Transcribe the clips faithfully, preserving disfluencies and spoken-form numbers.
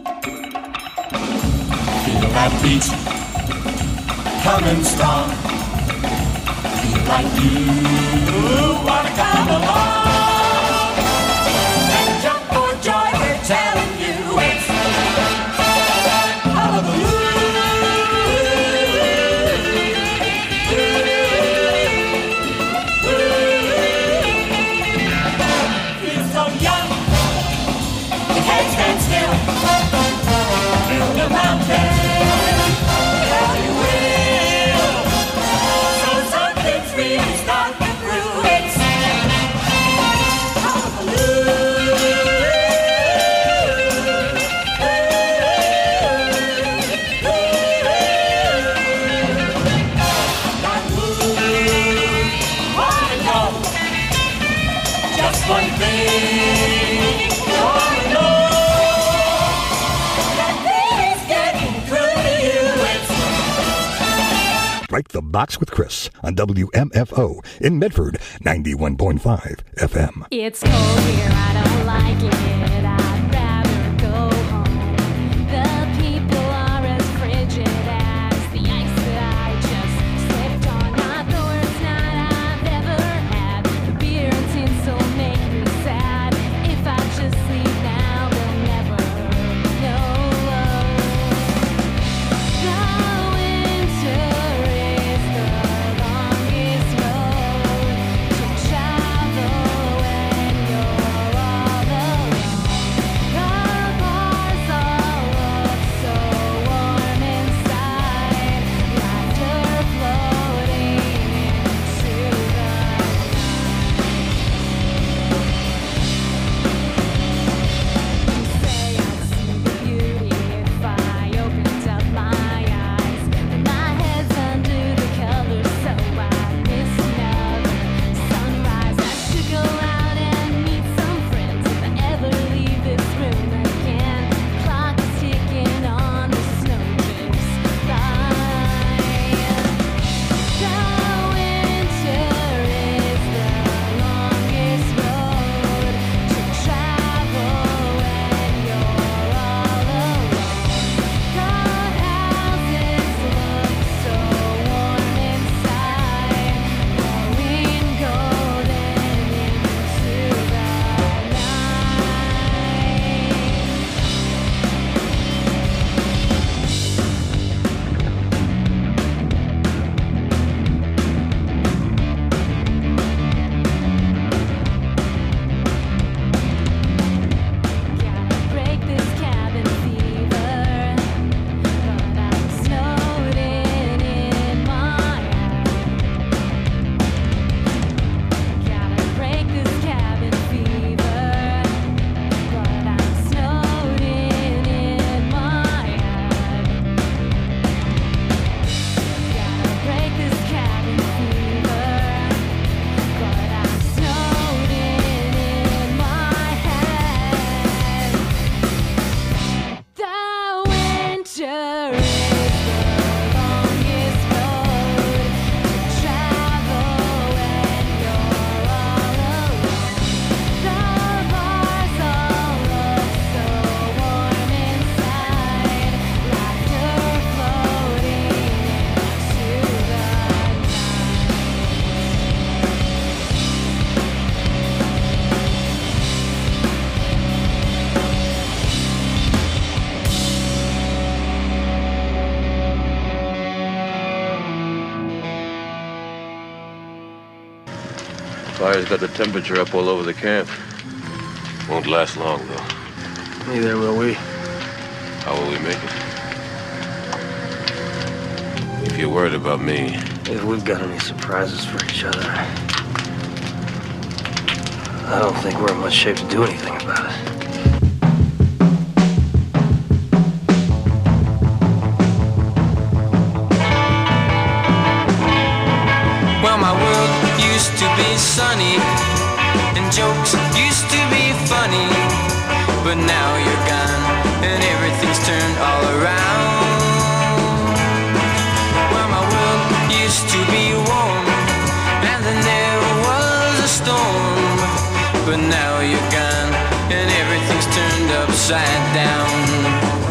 Feel that beat coming strong. Feel like you wanna come along and jump for joy. We're telling you it's Hullabaloo. Feel so young, you can't stand still. Build a mountain. One thing you wanna know, that thing's getting through to you. It's Break the Box with Chris on W M F O in Medford, ninety-one point five F M. It's cold here, I don't like it. I'd rather go home. The people are as frigid as the ice that I just slipped on. Not the worst night I've ever had. The beer and tinsel make me sad. If I just leave now, they'll never know love. The winter is the longest road to travel when you're all alone. The bars all look so warm inside, laughter floating into the night. You say I'd see the beauty if I opened up my eyes, but my head's under the covers, so I miss another sunrise. I should go out and meet some friends if I ever leave this room again. Clock is ticking on the snowdrifts by. The winter is the longest road to travel when you're all alone. The houses look so warm inside, glowing golden into the night. Gotta break this cabin fever, but I'm snowed in in my head. Gotta break this cabin fever, but I'm snowed in in my head. Gotta break this cabin fever, but I'm snowed in in my head. The winter is the longest road to travel when you're all alone. The bars all look so warm inside, laughter floating into the night. Fire's got the temperature up all over the camp. Won't last long, though. Neither will we. How will we make it? If you're worried about me, If we've got any surprises for each other, I don't think we're in much shape to do anything about it. Well, my world used to be sunny, and jokes used to be funny, but now you're gone, and everything's turned all around. Well, my world used to be warm, and then there was a storm, but now you're gone, and everything's turned upside down.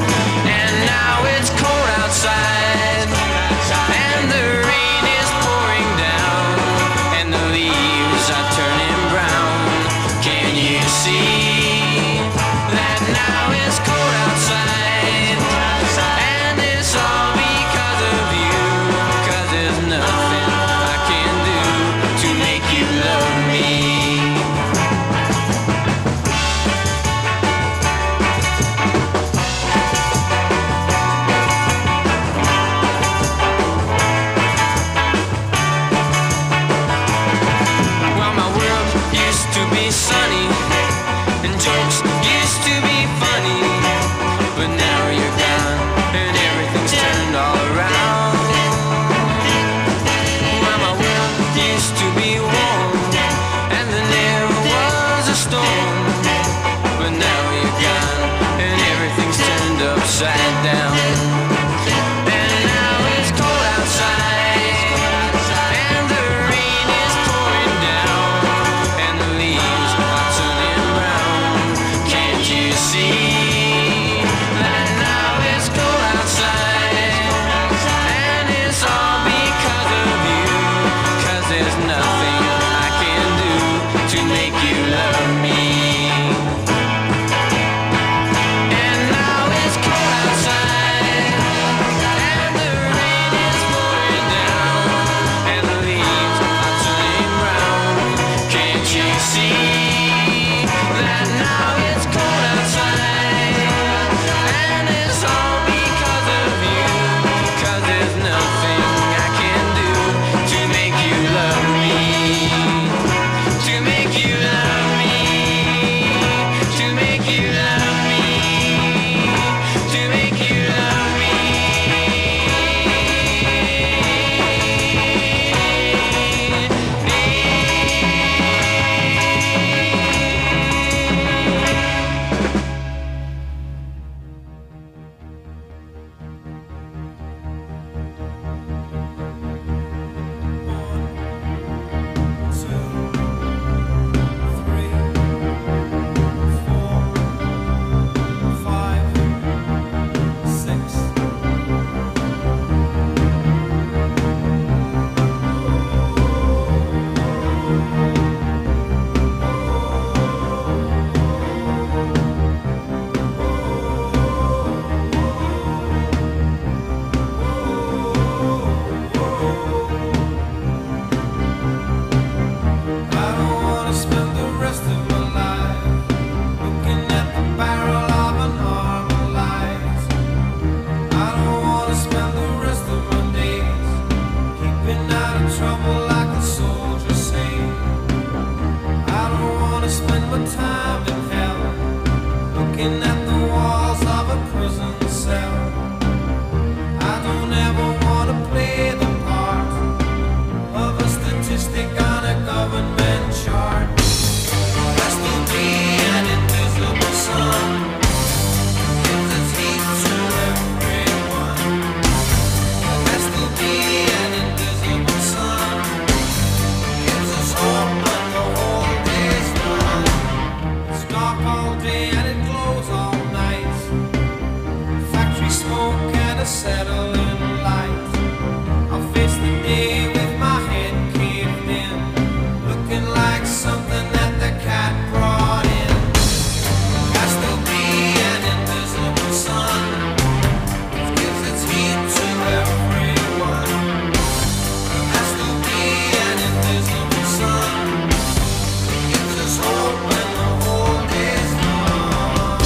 looking at the walls of a prison cell. I don't ever want to play the part of a statistic on a government chart. Has to be an invisible sun, gives its heat to everyone. Has to be an invisible sun, gives us hope when the whole day's done. It's dark all day and it glows all night. Factory smoke and a settling light. I'll face the day with my head caved in, looking like something that the cat brought in. Has to be an invisible sun, it gives its heat to everyone. Has to be an invisible sun, it gives us hope when the whole day's done.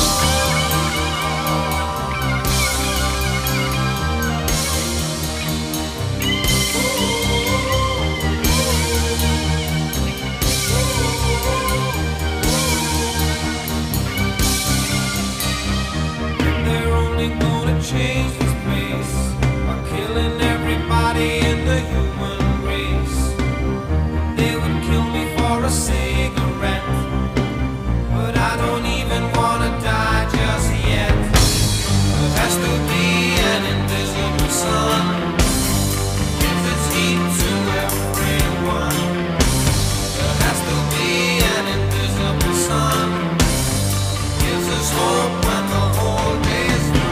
They're only gonna change this place by killing everybody in the human race. They would kill me for a cigarette, but I don't even wanna die just yet. There has to be an invisible sun, gives its heat to everyone. There has to be an invisible sun, gives us hope when the whole day's done.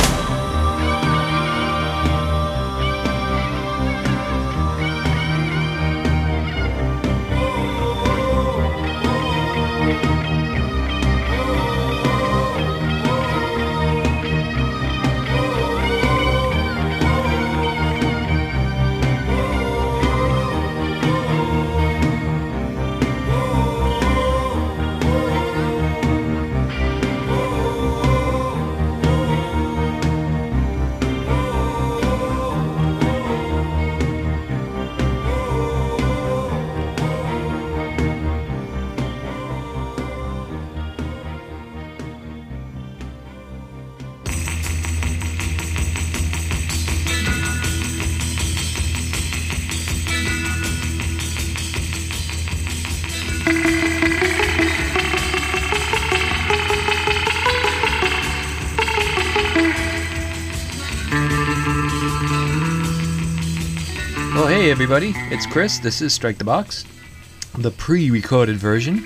Well, hey everybody, it's Chris. This is Strike the Box, the pre-recorded version.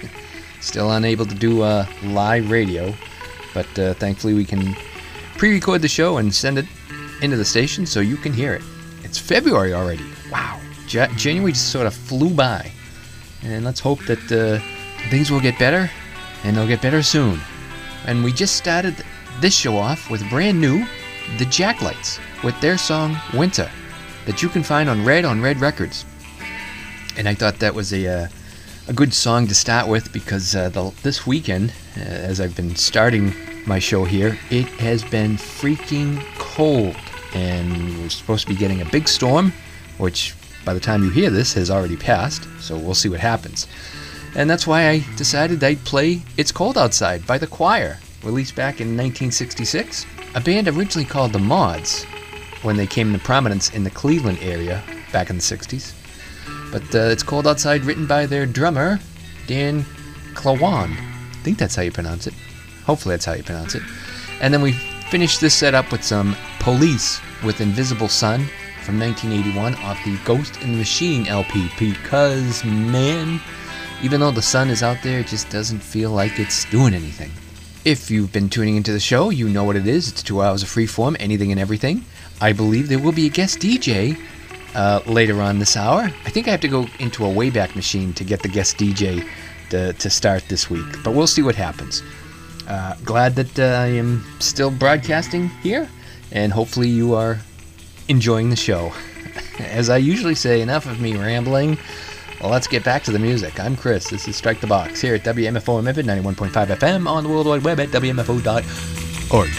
Still unable to do uh, live radio, but uh, thankfully we can pre-record the show and send it into the station so you can hear it. It's February already. Wow. Ja- January just sort of flew by. And let's hope that uh, things will get better, and they'll get better soon. And we just started this show off with brand new The Jacklights with their song Winter, that you can find on Red on Red Records. And I thought that was a uh, a good song to start with because uh, the, this weekend, uh, as I've been starting my show here, it has been freaking cold. And we're supposed to be getting a big storm, which by the time you hear this has already passed, so we'll see what happens. And that's why I decided I'd play It's Cold Outside by The Choir, released back in nineteen sixty-six. A band originally called The Mods, when they came into prominence in the Cleveland area back in the sixties. But uh, It's Cold Outside, written by their drummer, Dan Klawan. I think that's how you pronounce it. Hopefully that's how you pronounce it. And then we finished this set up with some Police with Invisible Sun from nineteen eighty-one off the Ghost in the Machine L P, because, man, even though the sun is out there, it just doesn't feel like it's doing anything. If you've been tuning into the show, you know what it is. It's two hours of freeform, anything and everything. I believe there will be a guest D J uh, later on this hour. I think I have to go into a Wayback Machine to get the guest D J to, to start this week, but we'll see what happens. Uh, glad that uh, I am still broadcasting here, and hopefully you are enjoying the show. As I usually say, enough of me rambling. Well, let's get back to the music. I'm Chris. This is Strike the Box here at W M F O in Memphis, ninety-one point five F M, on the World Wide Web at W M F O dot org.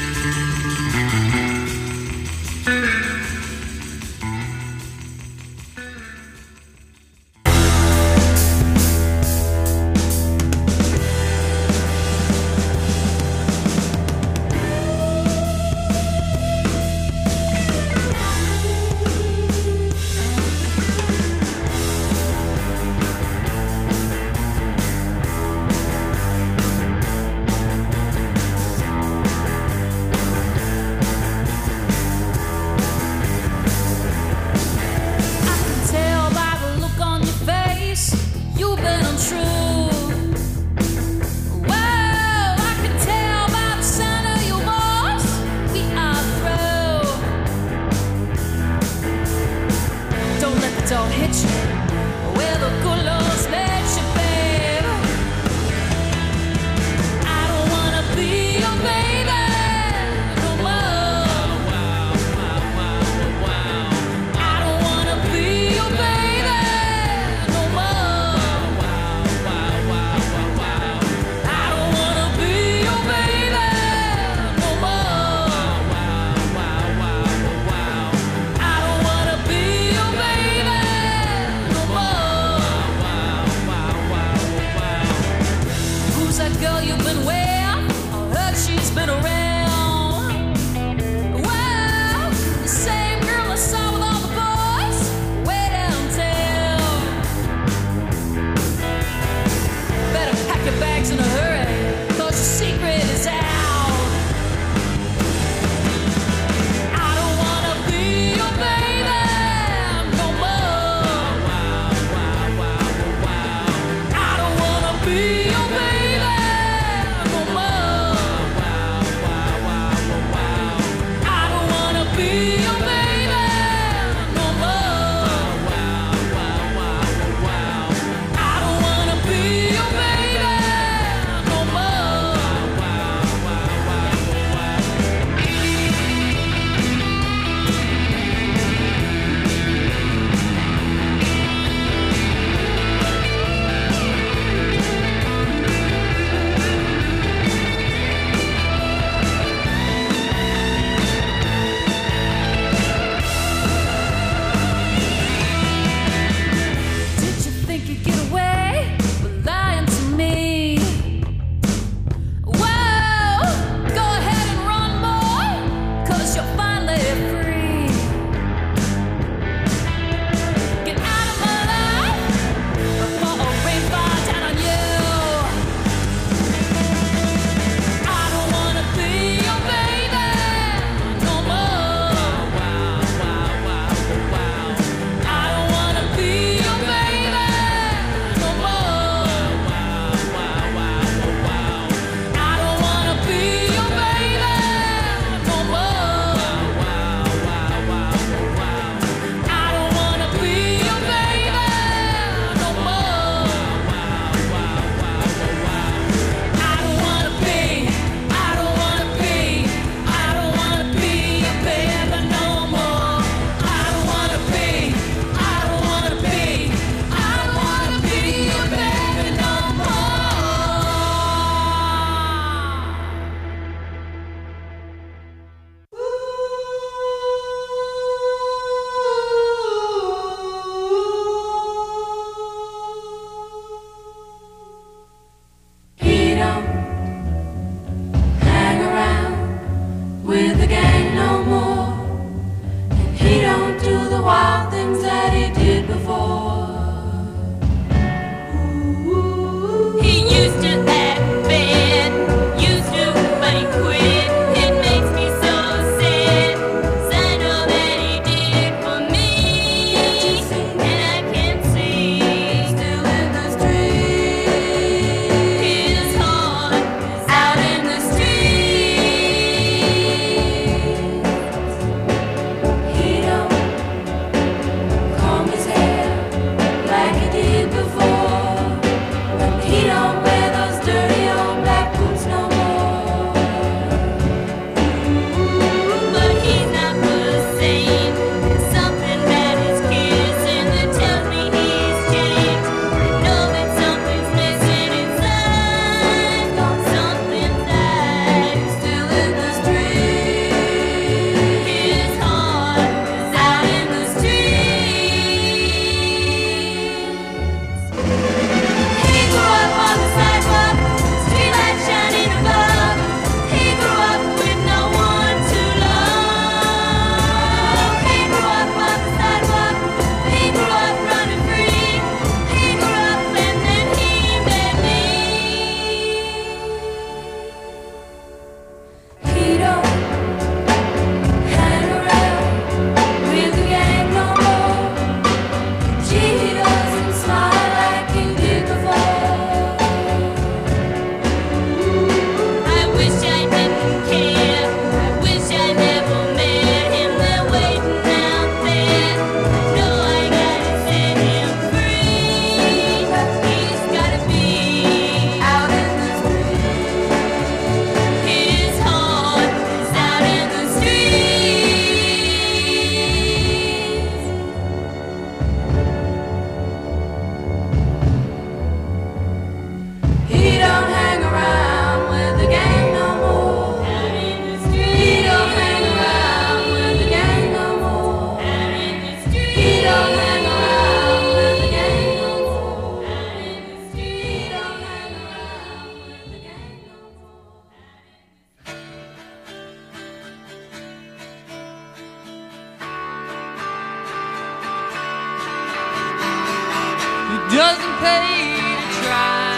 Doesn't pay to try.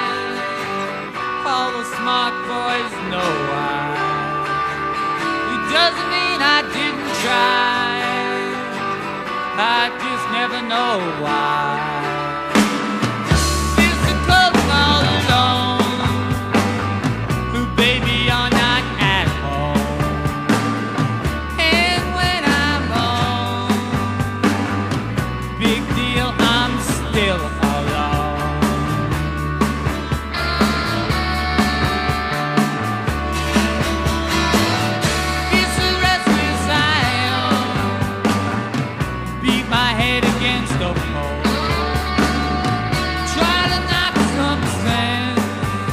All the smart boys know why. It doesn't mean I didn't try. I just never know why. It's the club all alone. Who baby you're not at home. And when I'm home, big deal, I'm still alone. It's a restless island. Beat my head against the pole. Try to knock some sense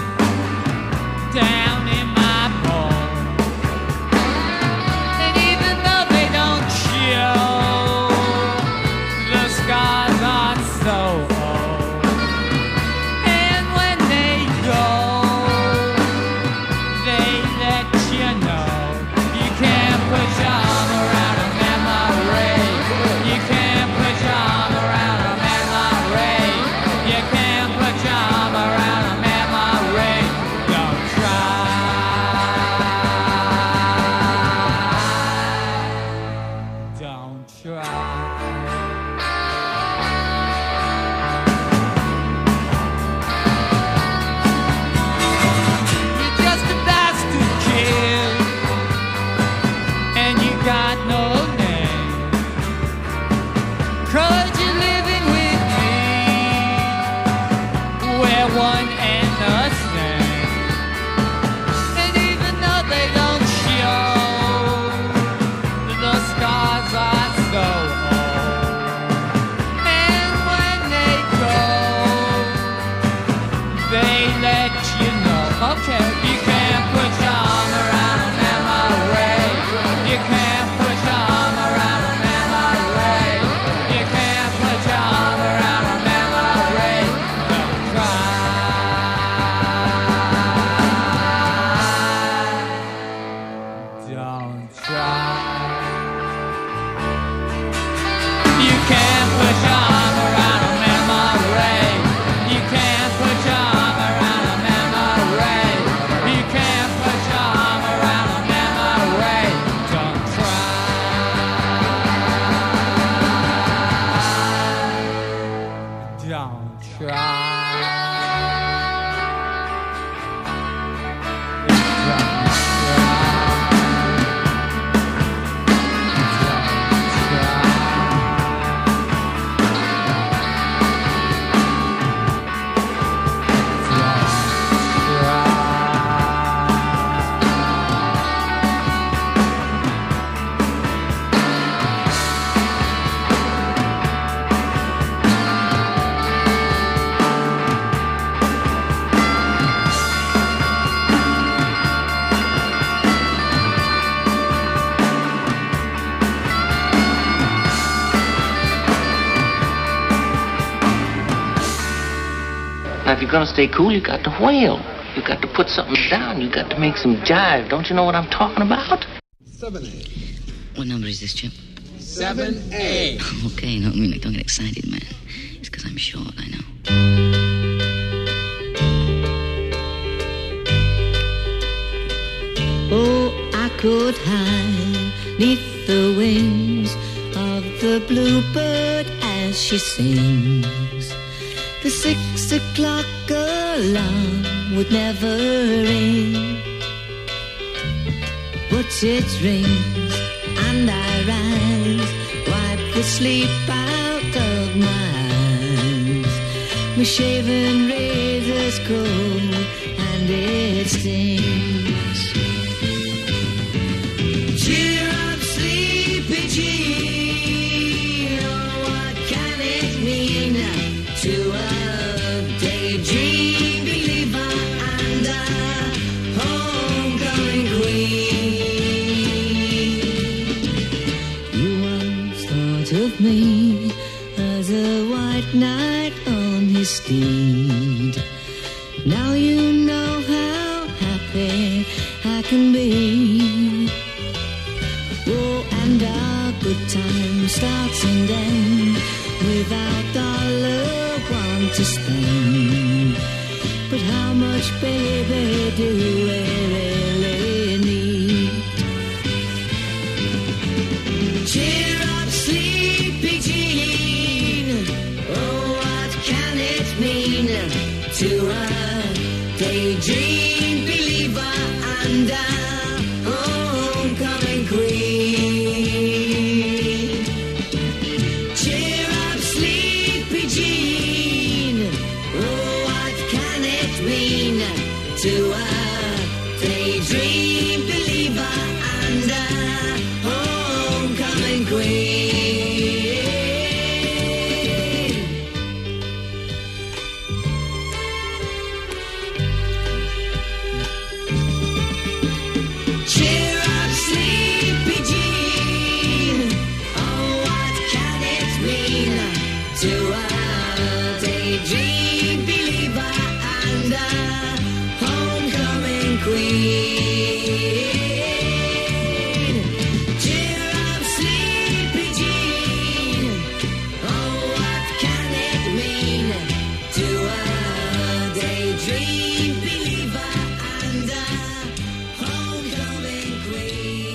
down in my bones. And even though they don't show, the scars aren't so old. And when they go, they let you know. You can't put your arm around a memory. You can't put your arm around a memory. You can't put your arm around a memory. Don't try. Don't try. You're just a bastard Don't try. You can't put your arm around a memory. You can't put your arm around a memory. You can't put your arm around a memory. Don't try. Don't try. Now, if you're gonna stay cool, you got to wail. You got to put something down. You got to make some jive. Don't you know what I'm talking about? seven A. What number is this, Chip? seven A. Okay, no, I mean, like, don't get excited, man. It's because I'm short, I know. Oh, I could hide neath the wings of the bluebird as she sings. The six o'clock alarm would never ring, but it rings and I rise, wipe the sleep out of my eyes. My shaven razor's cold and it stings. Cheer up, sleepy Jean. Oh, what can it mean to a daydream believer and a homecoming queen? You once thought of me as a white knight on his steed. Now you know how happy I can be. Oh, and our good time starts and ends without dollar one to spend. But how much, baby, do we really need? Cheer up, sleepy Jean. Oh, what can it mean to a daydream believer and a homecoming queen? Cheer up, sleepy Jean. Oh, what can it mean to a daydream believer and a homecoming queen? Cheer up, sleepy Jean. Oh, what can it mean to a daydream believer and a homecoming queen? Cheer up, sleepy Jean. Oh, what can it mean to a daydream believer and a homecoming queen?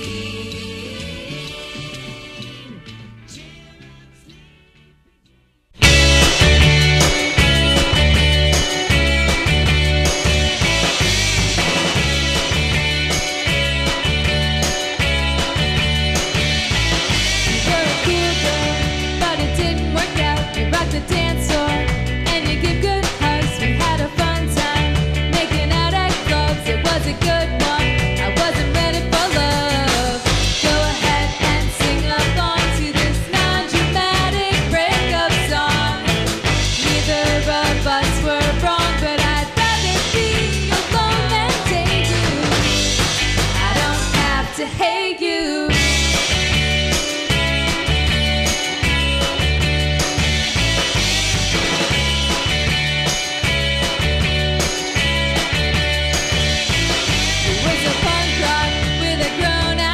You're a cool girl, but it didn't work out. You rocked the dance floor, and you give good hugs. We had a fun time making out at clubs. It was a good one. I wasn't ready for love. Go ahead and sing along to this non-dramatic breakup song. Neither of us were wrong, but I'd rather be alone than date you. I don't have to hate you. It was a punk rock with a grown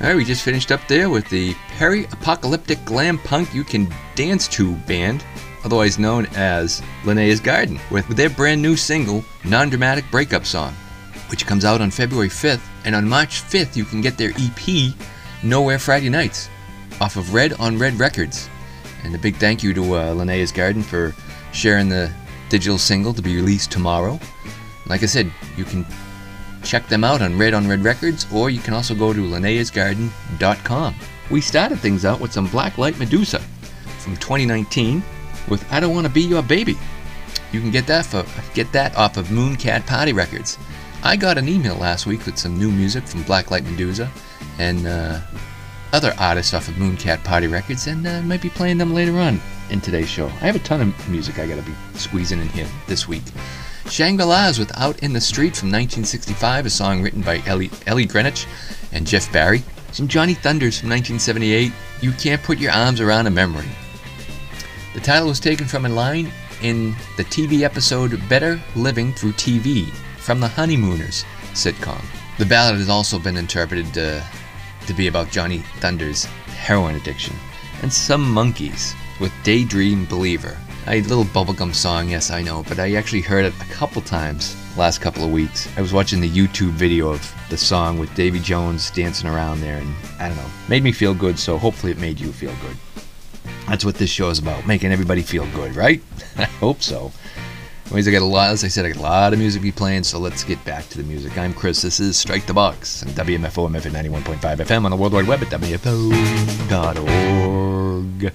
Alright, we just finished up there with the peri-apocalyptic glam punk you can dance to band, otherwise known as Linnea's Garden, with their brand new single, Non-Dramatic Breakup Song, which comes out on February fifth, and on March fifth you can get their E P, Nowhere Friday Nights, off of Red on Red Records. And a big thank you to uh, Linnea's Garden for sharing the digital single to be released tomorrow. Like I said, you can check them out on Red on Red Records, or you can also go to linneas garden dot com. We started things out with some Black Light Medusa from twenty nineteen with I Don't Wanna Be Your Baby. You can get that for get that off of Mooncat Party Records. I got an email last week with some new music from Black Light Medusa and uh, other artists off of Mooncat Party Records, and uh, might be playing them later on in today's show. I have a ton of music I gotta be squeezing in here this week. Shangri-Las with Out in the Street from nineteen sixty-five, a song written by Ellie, Ellie Greenwich and Jeff Barry. Some Johnny Thunders from nineteen seventy-eight, You Can't Put Your Arms Around a Memory. The title was taken from a line in the T V episode Better Living Through T V from the Honeymooners sitcom. The ballad has also been interpreted uh, to be about Johnny Thunders' heroin addiction. And Some Monkeys with Daydream Believer. A little bubblegum song, yes, I know, but I actually heard it a couple times last couple of weeks. I was watching the YouTube video of the song with Davy Jones dancing around there, and I don't know, made me feel good, so hopefully it made you feel good. That's what this show is about, making everybody feel good, right? I hope so. Anyways, I got a lot, as I said, I got a lot of music to be playing, so let's get back to the music. I'm Chris, this is Strike the Box, on W M F O M F at ninety-one point five F M on the World Wide Web at W F O dot org.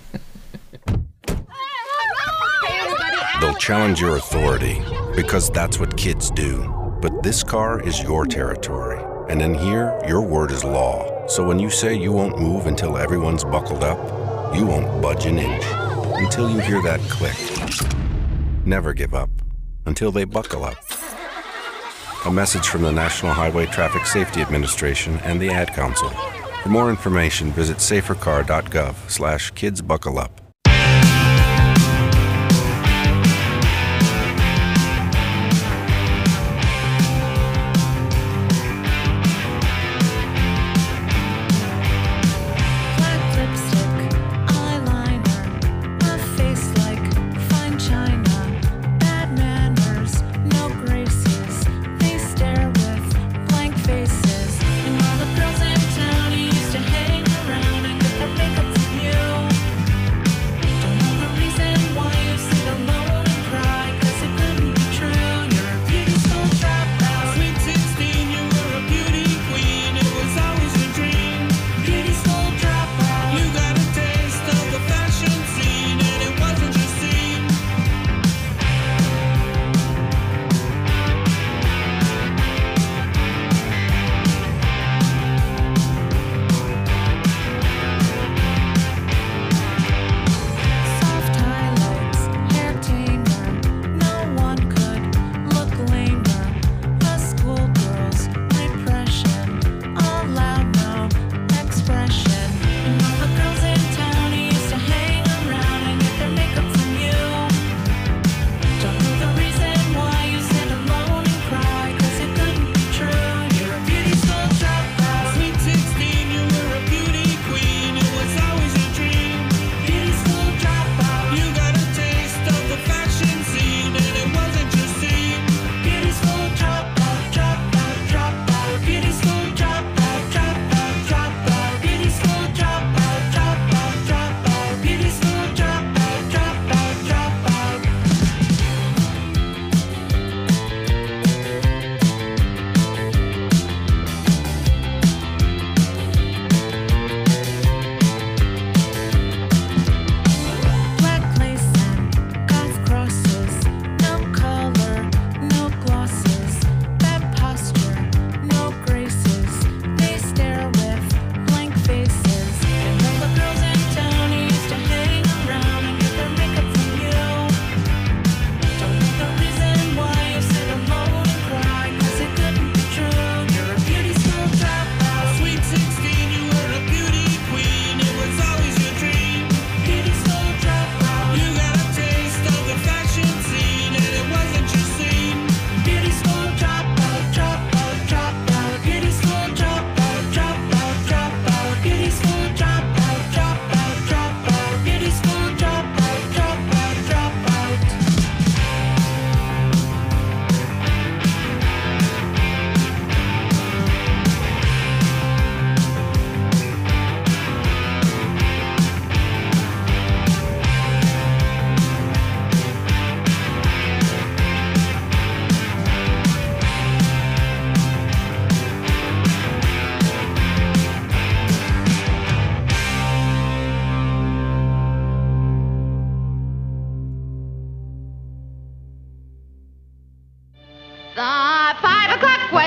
They'll challenge your authority, because that's what kids do. But this car is your territory, and in here, your word is law. So when you say you won't move until everyone's buckled up, you won't budge an inch until you hear that click. Never give up until they buckle up. A message from the National Highway Traffic Safety Administration and the Ad Council. For more information, visit safer car dot gov slash kids buckle up.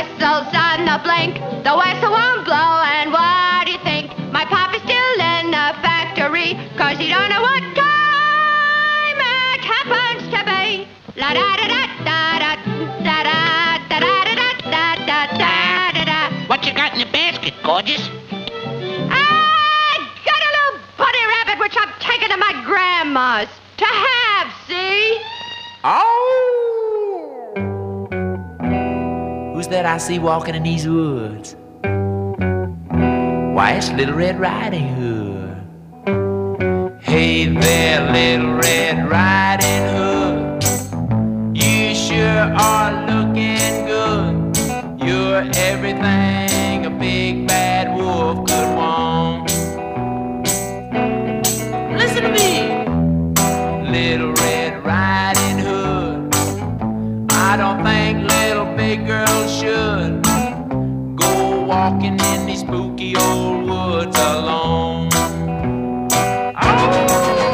whistle's on the blink, the whistle won't blow, and what do you think? My papa's still in the factory, cause he don't know what time it happens to be. La da da da da da da da da da da da da da da da. What you got in the basket, gorgeous? I got a little bunny rabbit which I'm taking to my grandma's to have, see? Oh! Who's that I see walking in these woods? Why, it's Little Red Riding Hood. Hey there, Little Red Riding Hood. You sure are looking good. You're everything a big bad wolf could want. Listen to me, Little Red Riding Hood. I don't think little big girls should go walking in these spooky old woods alone. Oh,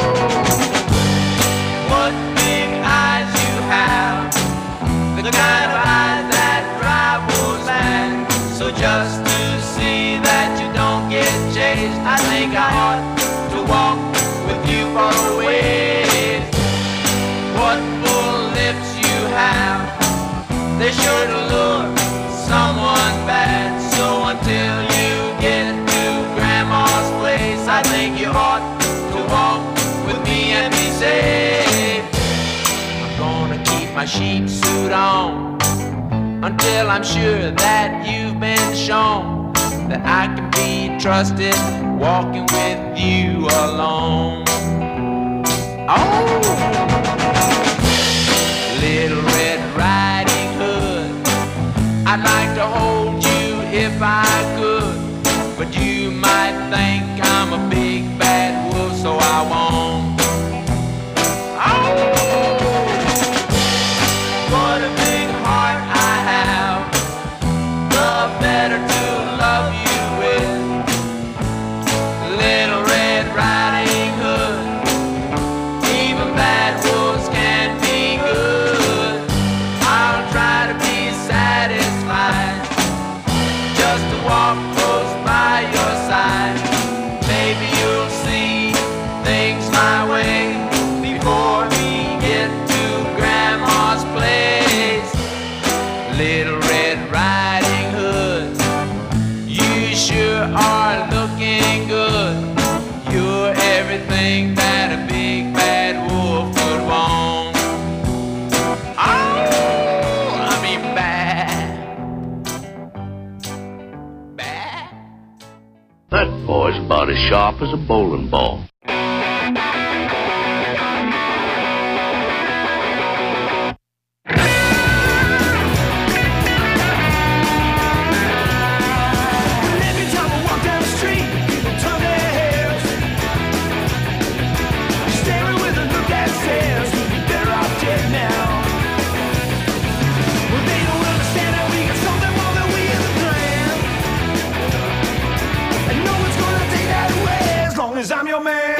what big eyes you have, the kind of eyes that drive wolves mad. So just to see that you don't get chased, I think I ought to walk with you for a ways. What full lips you have, they sure to lure someone bad. So until you get to Grandma's place, I think you ought to walk with me and be safe. I'm gonna keep my sheep suit on until I'm sure that you've been shown that I can be trusted walking with you alone. Oh, Little Red Riding Hood, I'd like to hold you if I could, but you might think I'm a big bad wolf, so I won't. Oh, what a big heart I have, the better to love you with. Little Red Riding Hood, even bad wolves can be good. I'll try to be satisfied just to walk close by your side. Maybe you'll see things my way before we get to Grandma's place. Little Red Riding Hood, you sure are looking good. You're everything that a big bad wolf would want. Oh, I mean bad. Bad? That boy's about as sharp as a bowling ball. Every time I walk down the street, people turn their heads, staring with a look that says, "You're better off dead now." Well, they don't understand that we got something more than we in the plan, and no one's gonna take that away as long as I'm your man.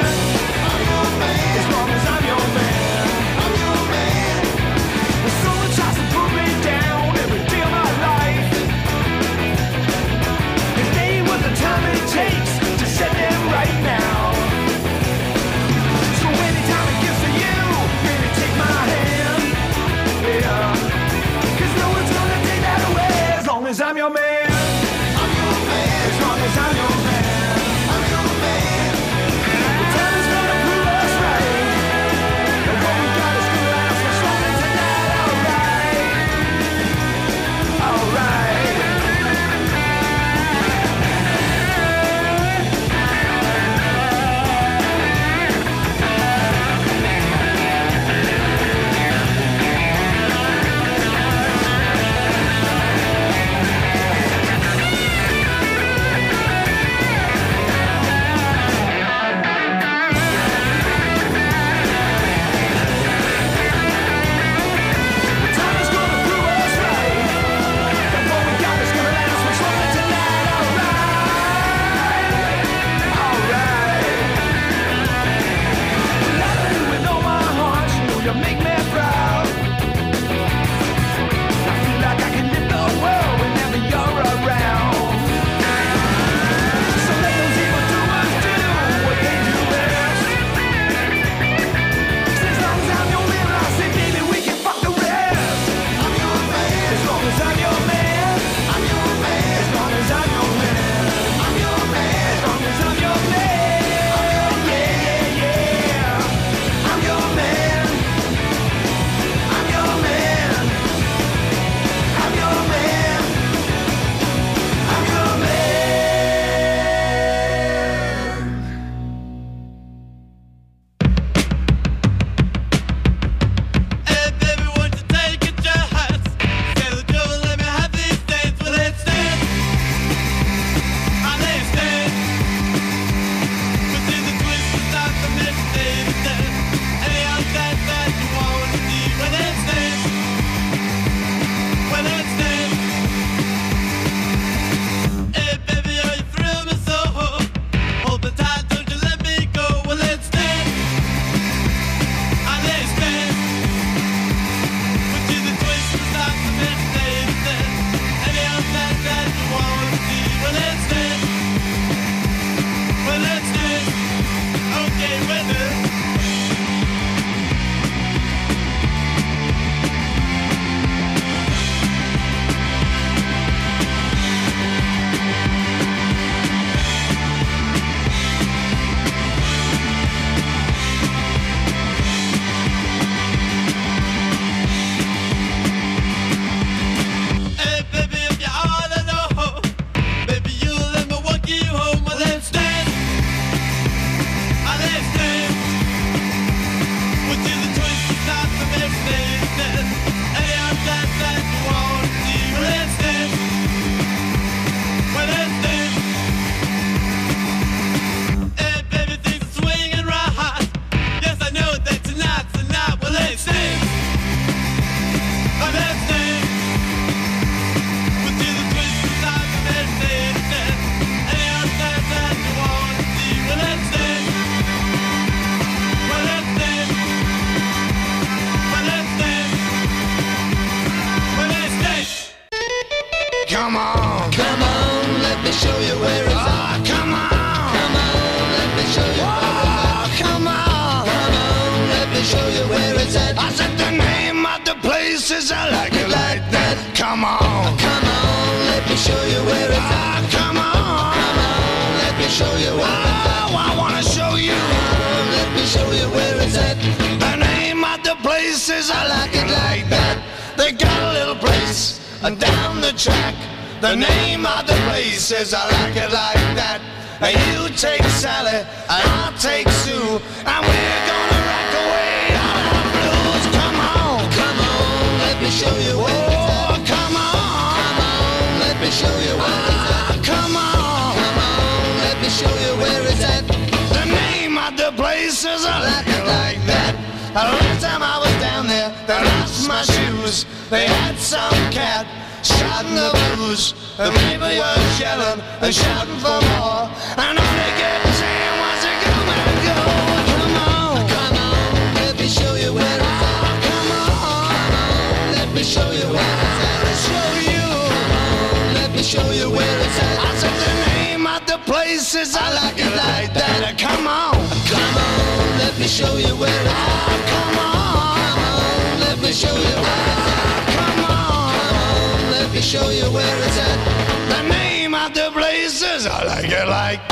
places, I like it like that. Come on, come on, let me show you where it's at. Come on, come on, let me show you where it's at. oh, I wanna show you. Oh, let me show you where it's at. The name of the places, I like it like that. They got a little place uh, down the track. The name of the places, I like it like that. Uh, you take Sally, I'll take Sue, and we're gonna rock away all our blues. Come on, come on, let me show you where it's at. oh, come on, come on, let me show you where it's at. ah, come on, come on, let me show you where it's at. the name of the places, I like it like that. Uh, last time I was down there, they lost my shoes. They had some cat shouting the blues. The people were yelling and shouting for more. And all they kept saying was to come and go. Come on, come on, let me show you where it's at. Come on, come on, let me show you where it's at. I'll show you. Come on, let me show you where it's at. I said the name of the places, I like it like that. Come on, come on, let me show you where it's at. come on, come on, let me show you where it's at. come on, Let me show you where it's at. the name of the places, I like it like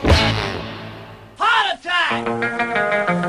Heart attack!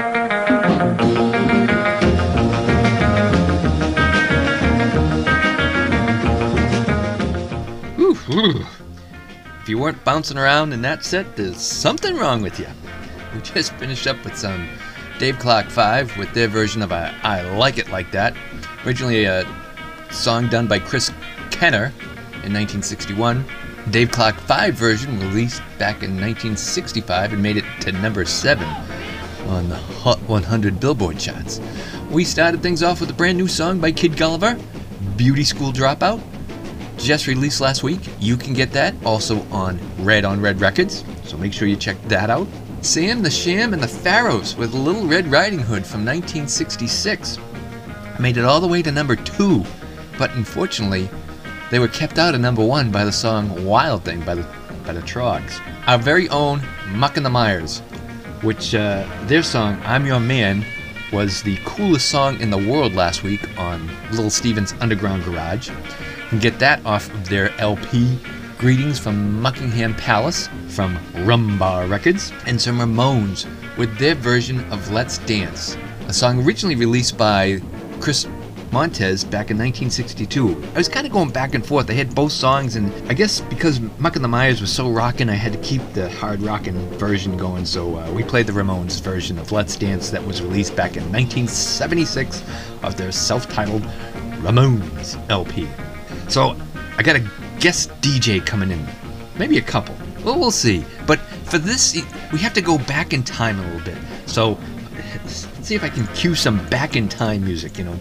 Ooh, ooh. If you weren't bouncing around in that set, there's something wrong with you. We just finished up with some Dave Clark five with their version of I, I Like It Like That. Originally a song done by Chris Kenner in nineteen sixty-one. Dave Clark five version released back in nineteen sixty-five and made it to number seven on the Hot one hundred Billboard charts. We started things off with a brand new song by Kid Gulliver, Beauty School Dropout. Just released last week. You can get that also on Red on Red Records, so make sure you check that out. Sam the Sham and the Pharaohs with Little Red Riding Hood from nineteen sixty-six. Made it all the way to number two, but unfortunately, they were kept out of number one by the song Wild Thing by the by the Trogs. Our very own Muck and the Myers, which uh, their song I'm Your Man was the coolest song in the world last week on Little Steven's Underground Garage. You can get that off of their L P, Greetings from Muckingham Palace, from Rumbar Records, and some Ramones with their version of Let's Dance, a song originally released by Chris Montez back in nineteen sixty-two. I was kind of going back and forth. I had both songs, and I guess because Muck and the Myers was so rockin', I had to keep the hard rockin' version going, so uh, we played the Ramones version of Let's Dance that was released back in nineteen seventy-six of their self-titled Ramones L P. So I got a guest D J coming in, maybe a couple. Well, we'll see. But for this, we have to go back in time a little bit. So let's see if I can cue some back in time music, you know.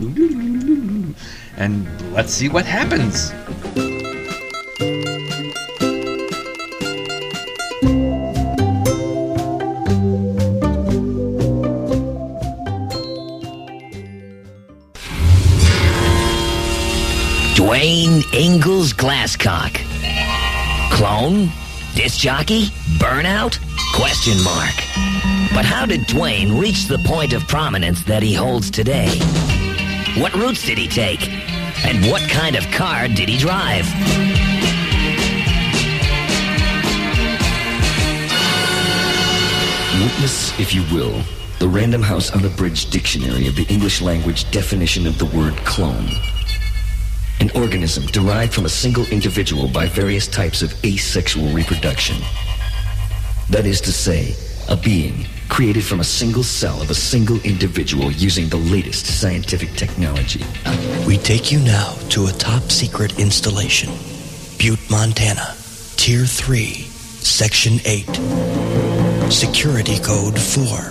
And let's see what happens. Dwayne Ingalls Glasscock. Clone? Disc jockey? Burnout? Question mark. But how did Dwayne reach the point of prominence that he holds today? What routes did he take? And what kind of car did he drive? Witness, if you will, the Random House Unabridged Dictionary of the English Language definition of the word clone. An organism derived from a single individual by various types of asexual reproduction. That is to say, a being created from a single cell of a single individual using the latest scientific technology. We take you now to a top-secret installation. Butte, Montana. Tier three, Section eight. Security Code four.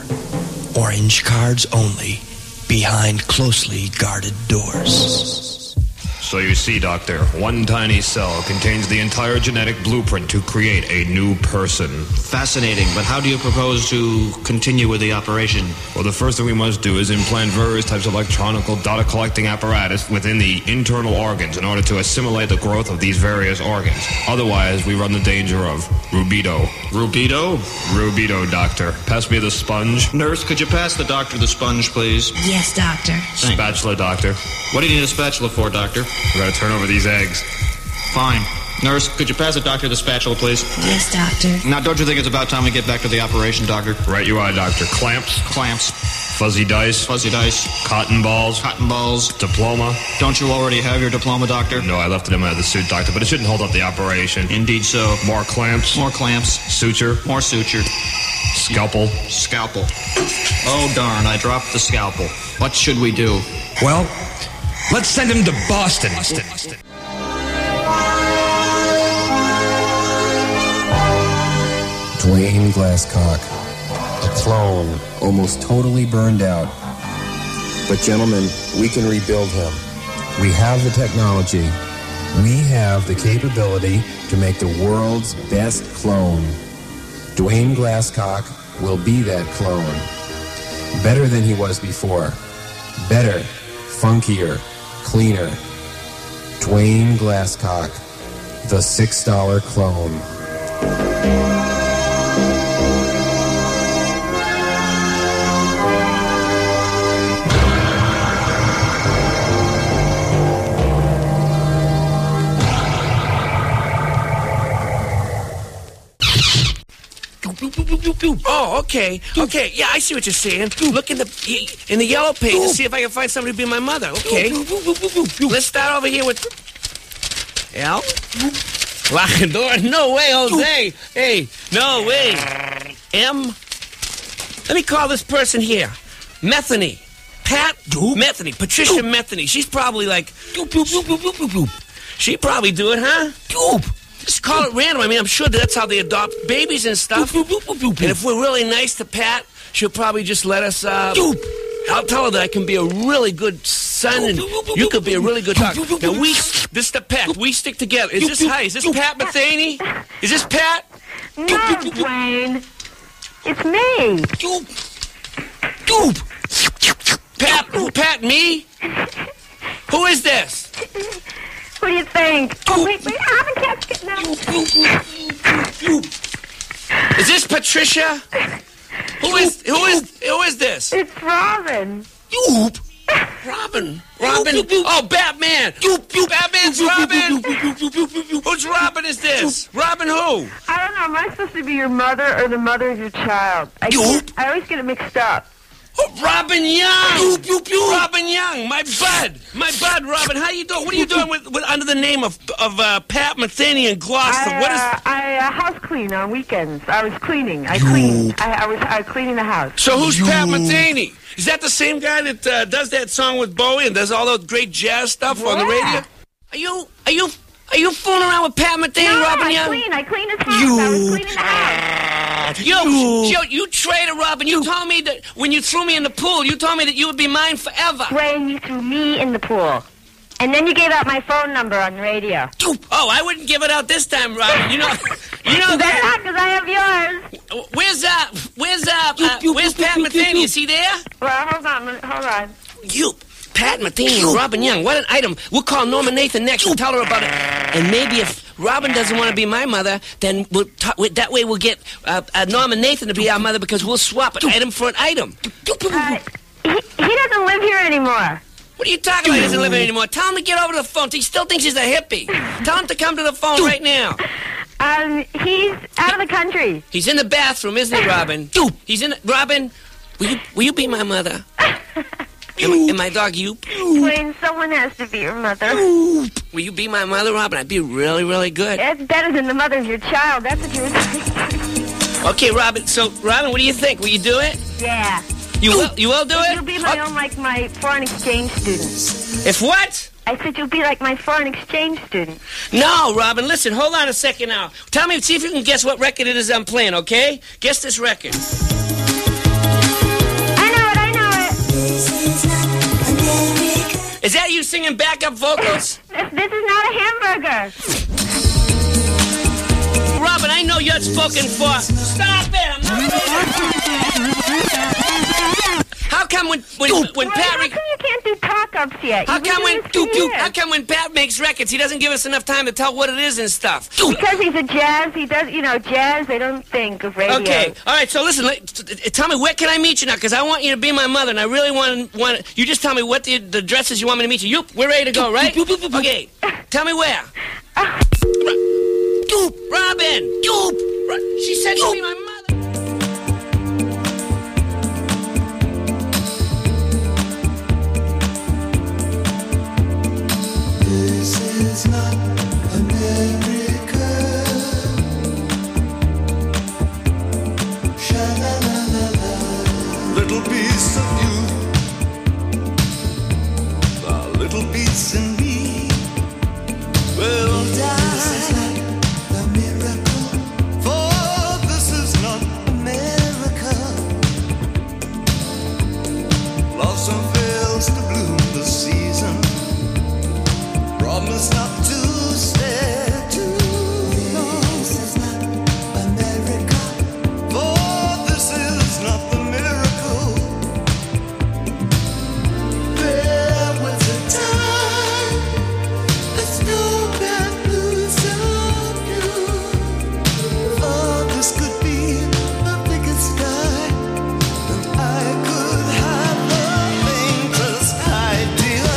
Orange cards only, behind closely guarded doors. So you see, Doctor, one tiny cell contains the entire genetic blueprint to create a new person. Fascinating, but how do you propose to continue with the operation? Well, the first thing we must do is implant various types of electronical data collecting apparatus within the internal organs in order to assimilate the growth of these various organs. Otherwise, we run the danger of rubido. Rubido? Rubido, Doctor. Pass me the sponge. Nurse, could you pass the doctor the sponge, please? Yes, Doctor. Thank Spatula, Doctor. What do you need a spatula for, Doctor? We gotta turn over these eggs. Fine. Nurse, could you pass the doctor the spatula, please? Yes, Doctor. Now, don't you think it's about time we get back to the operation, Doctor? Right you are, Doctor. Clamps. Clamps. Fuzzy dice. Fuzzy dice. Cotton balls. Cotton balls. Diploma. Don't you already have your diploma, Doctor? No, I left it in my other suit, Doctor, but it shouldn't hold up the operation. Indeed so. More clamps. More clamps. Suture. More suture. Scalpel. Scalpel. Oh, darn, I dropped the scalpel. What should we do? Well, let's send him to Boston. Boston. Dwayne Glasscock, a clone, almost totally burned out. But gentlemen, we can rebuild him. We have the technology. We have the capability to make the world's best clone. Dwayne Glasscock will be that clone. Better than he was before. Better, funkier, cleaner. Dwayne Glasscock, the six dollar clone. Oh, okay, okay. Yeah, I see what you're saying. Look in the in the yellow page to see if I can find somebody to be my mother. Okay. Let's start over here with L. Lock the door. No way, Jose. Hey, no way. M. Let me call this person here. Metheny. Pat Metheny. Patricia Metheny. She's probably like. She'd probably do it, huh? Just call it random. I mean, I'm sure that's how they adopt babies and stuff. And if we're really nice to Pat, she'll probably just let us, uh... I'll tell her that I can be a really good son and you could be a really good dog. Now, we... This is the Pat. We stick together. Is this... Hi, is this Pat Metheny? Is this Pat? No, Dwayne. It's me. Pat... Pat, me? Who is this? What do you think? Oh, wait, wait, I haven't kept it now. Is this Patricia? Who is who is who is this? It's Robin. Yoop. Robin. Robin. Oh, Batman. Batman's Robin. Whose Robin is this? Robin who? I don't know. Am I supposed to be your mother or the mother of your child? I, can't- I always get it mixed up. Oh, Robin Young! Pew, pew, pew. Robin Young, my bud, my bud, Robin. How you doing? What are you doing with, with under the name of of uh, Pat Metheny in Gloucester? I, what is? Uh, I uh, house clean on weekends. I was cleaning. I cleaned. I, I was I was cleaning the house. So who's you. Pat Metheny? Is that the same guy that uh, does that song with Bowie and does all that great jazz stuff yeah. on the radio? Are you? Are you? Are you fooling around with Pat Metheny, no, Robin I Young? clean. I cleaned his house. You. I was cleaning the house. Yo, yo, you traitor, Robin. You told me that when you threw me in the pool, you told me that you would be mine forever. Dwayne, you threw me in the pool. And then you gave out my phone number on the radio. Oh, I wouldn't give it out this time, Robin. You know, you know that. Not, because I have yours. Where's uh, where's uh, uh where's Pat Metheny? Is he there? Well, hold on, hold on. You, Pat Metheny and Robin Young. What an item. We'll call Norma Nathan next and tell her about it. And maybe if Robin doesn't want to be my mother, then we'll t- that way we'll get uh, uh, Norma Nathan to be our mother because we'll swap an item for an item. Uh, he, he doesn't live here anymore. What are you talking about? He doesn't live here anymore. Tell him to get over to the phone. He still thinks he's a hippie. Tell him to come to the phone right now. Um, he's out of the country. He's in the bathroom, isn't he, Robin? He's in the... Robin, will you, will you be my mother? And my, and my dog, you? Dwayne, someone has to be your mother. Will you be my mother, Robin? I'd be really, really good. That's better than the mother of your child. That's what you were saying. Okay, Robin. So, Robin, what do you think? Will you do it? Yeah. You will? You will do it? You'll be my own, like my foreign exchange student. If what? I said you'll be like my foreign exchange student. No, Robin. Listen, hold on a second now. Tell me, see if you can guess what record it is I'm playing, okay? Guess this record. Is that you singing backup vocals? This, this is not a hamburger. Robin, I know you're spoken for. Stop it! I'm not How come when when when Roy, Pat? how come you can't do talk-ups yet? How You've been come when doing this for doop, doop, years. how come when Pat makes records, he doesn't give us enough time to tell what it is and stuff? Because he's a jazz, he does, you know, jazz, they don't think of radio. Okay, all right. So listen, let, t- t- tell me where can I meet you now? Because I want you to be my mother, and I really want want. You just tell me what the the addresses you want me to meet you. You, we're ready to go, right? Okay. Tell me where. Doop, Robin. Doop. Ro- She said to be my mother. This is not America. Sha-la-la-la-la. Little piece of you, a little piece in me will die. This is not a miracle, for this is not America. Blossom fails to bloom this season. Promise not to stay too long. This is not America, for this is not the miracle. There was a time a snowman blew so blue. For this could be the biggest sky, and I could have the faintest idea.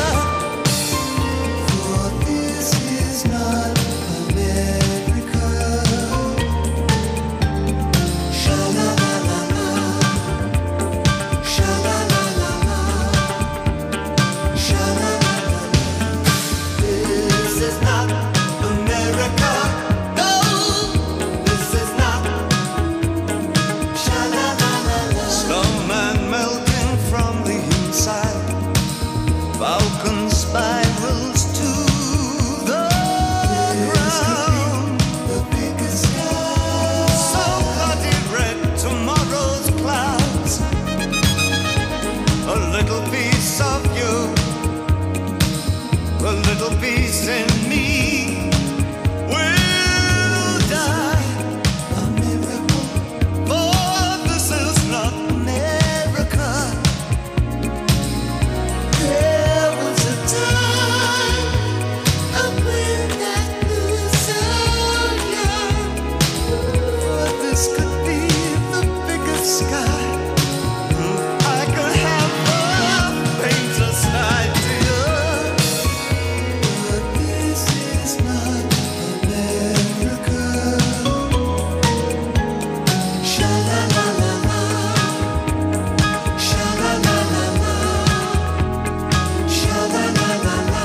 This is not America. Sha-la-la-la-la. Sha-la-la-la-la. Sha-la-la-la-la. This is not America. No, this is not. Sha-la-la-la-la. Snowman melting from the inside. Falcon spirals to the ground. The biggest sky. So bloody red, tomorrow's clouds. A little piece of you, a little piece in me will die. A miracle, for this is not America. There was a time a wind that blew so young. For this could be the biggest sky. I could have the faintest idea. But this is not America. Sha-la-la-la-la. Sha-la-la-la-la. Sha-la-la-la-la.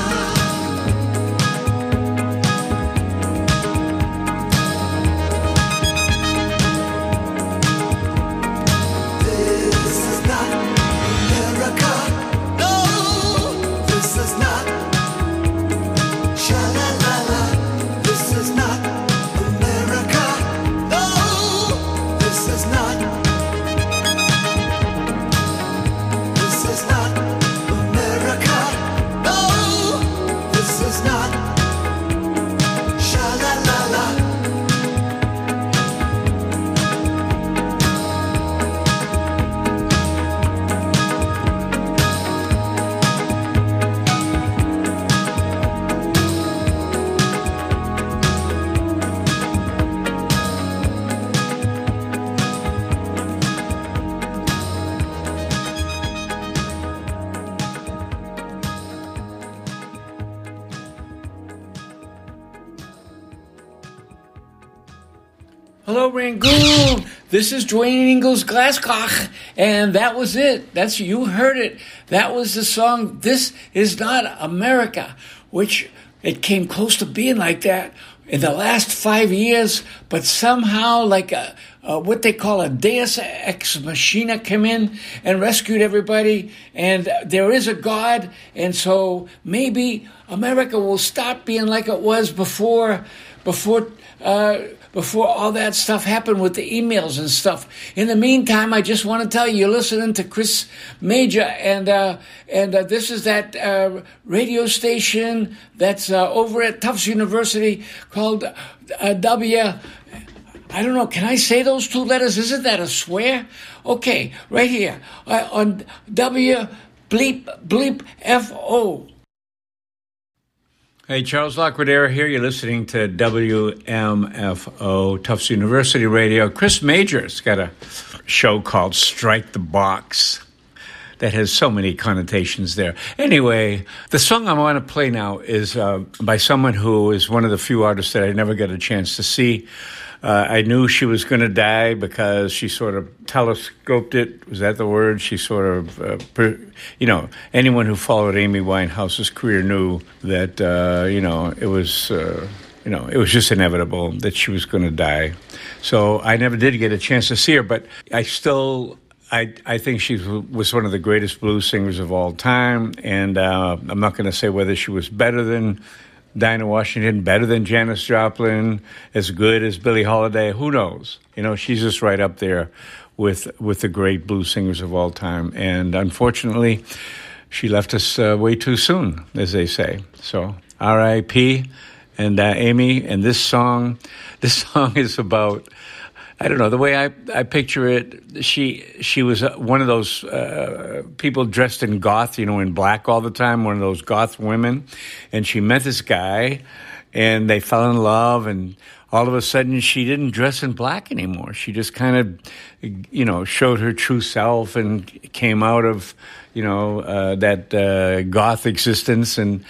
This is not America. No, this is not. Sha-la-la-la. This is not America. No, this is not. This is not America. No, this is not. Sha-la-la-la. Hello, Rangoon. This is Dwayne Ingalls Glasscock, and that was it. That's you heard it. That was the song. This is not America, which it came close to being like that in the last five years, but somehow, like a uh, what they call a deus ex machina come in and rescued everybody, and there is a God, and so maybe America will stop being like it was before, before, uh, before all that stuff happened with the emails and stuff. In the meantime, I just want to tell you, you're listening to Chris Major, and uh, and uh, this is that uh, radio station that's uh, over at Tufts University called uh, W. I don't know, can I say those two letters? Isn't that a swear? Okay, right here uh, on W bleep bleep F O. Hey, Charles Laquadera here. You're listening to W M F O, Tufts University Radio. Chris Major's got a show called Strike the Box that has so many connotations there. Anyway, the song I want to play now is uh, by someone who is one of the few artists that I never got a chance to see. Uh, I knew she was going to die because she sort of telescoped it. Was that the word? She sort of, uh, per, you know, anyone who followed Amy Winehouse's career knew that, uh, you know, it was, uh, you know, it was just inevitable that she was going to die. So I never did get a chance to see her, but I still, I, I think she was one of the greatest blues singers of all time. And uh, I'm not going to say whether she was better than Dinah Washington, better than Janis Joplin, as good as Billie Holiday. Who knows? You know, she's just right up there with with the great blues singers of all time. And unfortunately, she left us uh, way too soon, as they say. So R I P And uh, Amy, and this song, this song is about, I don't know, the way I, I picture it, she she was one of those uh, people dressed in goth, you know, in black all the time, one of those goth women. And she met this guy, and they fell in love, and all of a sudden she didn't dress in black anymore. She just kind of, you know, showed her true self and came out of, you know, uh, that uh, goth existence. And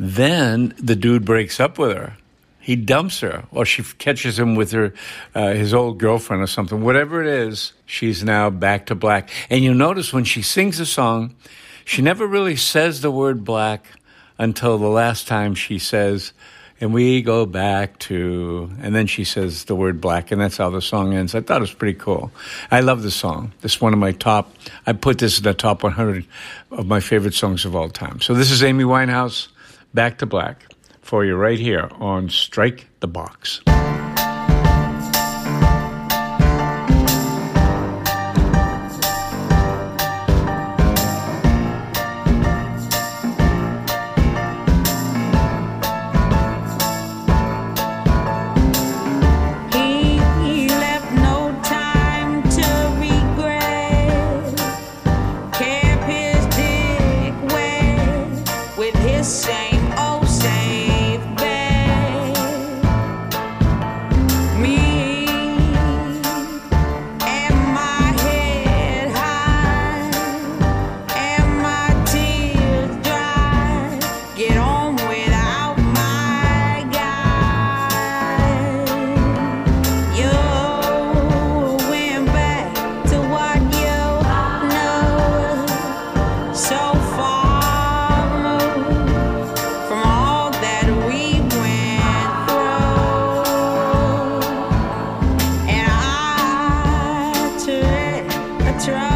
then the dude breaks up with her. He dumps her, or she catches him with her, uh, his old girlfriend or something. Whatever it is, she's now back to black. And you'll notice when she sings a song, she never really says the word black until the last time she says, and we go back to, and then she says the word black, and that's how the song ends. I thought it was pretty cool. I love this song. This is one of my top, I put this in the top one hundred of my favorite songs of all time. So this is Amy Winehouse, Back to Black, for you right here on Strike the Box. He left no time to regret, kept his dick wet with his same old safe bet. Me and my head high and my tears dry, get on without my guy. You went back to what you know, so far removed from all that we went through. And I tried, I tried